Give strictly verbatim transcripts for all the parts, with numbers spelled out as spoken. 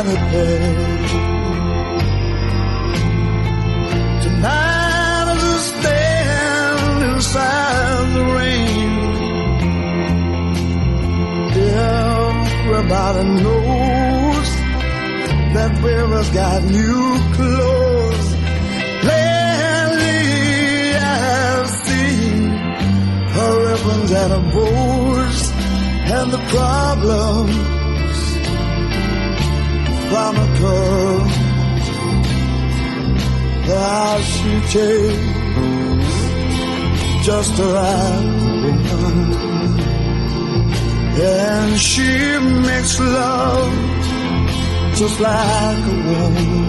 money paid. Tonight as I stand inside the rain, everybody knows that River's got new clothes. Lately I've seen her ribbons and her bows, and the problems chronicle how she takes just the right woman, and she makes love just like a woman.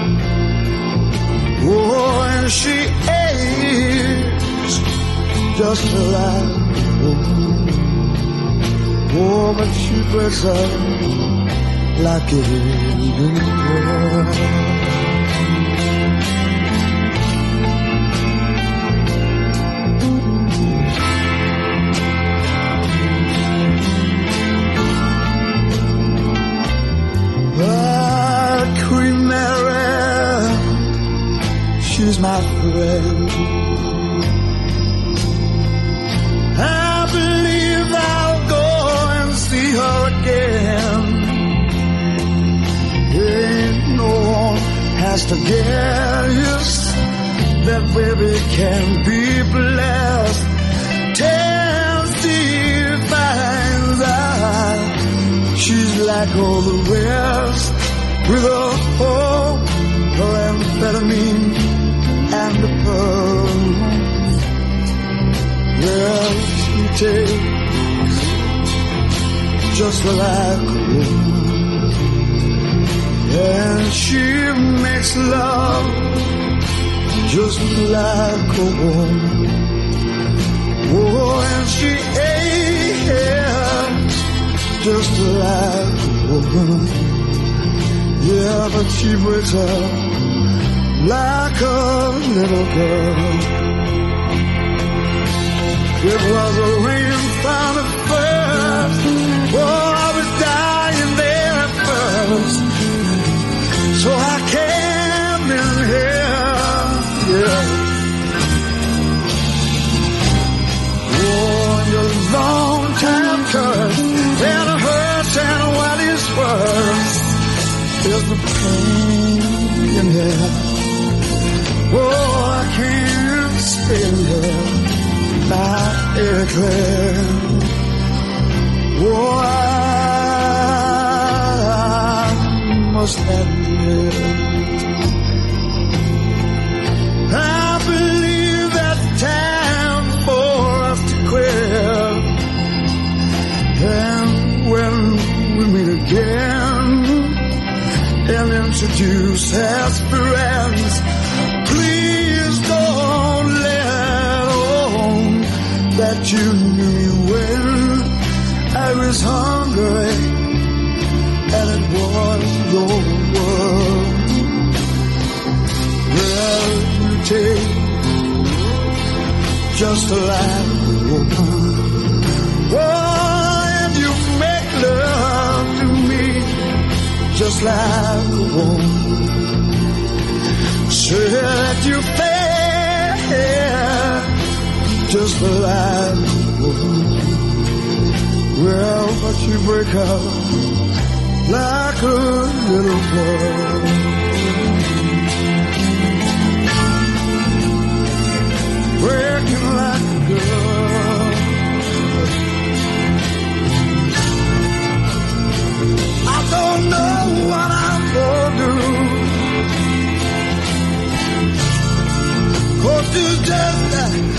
Oh, and she ages just like a woman. Oh, but she breaks up like a woman. Queen Mary, she's my friend. I believe I'll go and see her again. Ain't no one has to guess that baby can be blessed. Testifies that she's like all the rest, with a hope for amphetamine and the pearl. Well, she takes just like a woman, and she makes love just like a woman. Oh, and she aches just like a woman. Yeah, but she breaks up like a little girl. It was a rain found at first. Oh, I was dying there at first, so I came in here. Yeah. Oh, your long time curse, and it hurts, and what is worse is the pain in here. Oh, I can't stand it like eclair. Oh, I must admit, I believe that time for us to quit. And when we meet again and introduce as friends, please don't let on that you knew me when I was hungry and it was your world. Well, you take just like a woman. Oh, and you make love to me just like a woman. Said you fair just like a woman. Well, but you break up like a little girl. Breaking like a girl. I don't know what I'm gonna do, 'cause you just